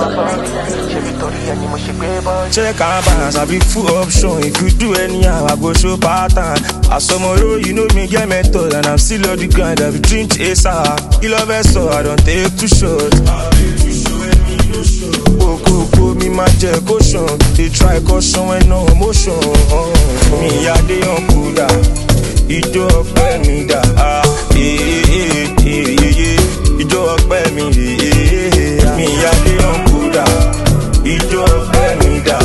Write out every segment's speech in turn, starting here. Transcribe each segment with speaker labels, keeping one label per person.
Speaker 1: Check and balance, I be full option. If you do anyhow, I go show pattern. As tomorrow, you know me get method, and I'm still on the grind. I be dream chaser. You love it, so I don't take too short. Go, me my jet caution. They try caution when no emotion. Me a day on Buddha. Ijo ọpẹ́ mi dà. Ijo ọpẹ́ mi. Me a day on Buddha. Ijo ọpẹ́ mi dà.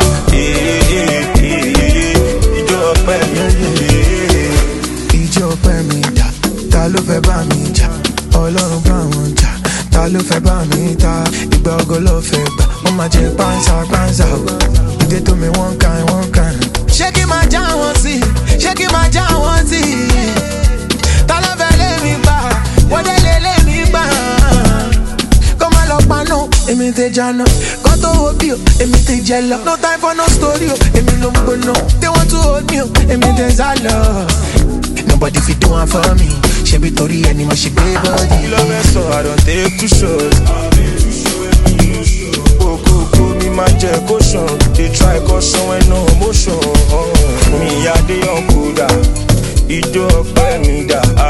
Speaker 1: Ijo ọpẹ́ mi.
Speaker 2: Ijo ọpẹ́ mi dà. Ta ló fẹ́ bá mi jà? Ọlọ́run bá wọn jà. Ta ló fẹ́ bá mi ta? Ìgbà ògo ló fẹ́ gbà. Mo máa jẹ pánṣá o. Ìdè tó mi one kind. Ṣé kí máa já wọn sí? Ṣé kí máa já wọn sí? Ta ló fẹ́ lé mi gbà? Wọ́n dé lé mi gbà. Kó má lọ paná, èmi ti jáná. Kó tó wo bí o, èmi ti jẹ lọ. No time for no story o, èmi ló ń gbóná. They want to hold me o, èmi ti sá lọ. Nobody fit do one for me. She be torí ẹni mo ṣe gbé body.
Speaker 1: You love it, so I don't take too short. Go, me my jet caution. They try caution when no emotion. Me a day on Buddha. Ijo ọpẹ́ mi dà.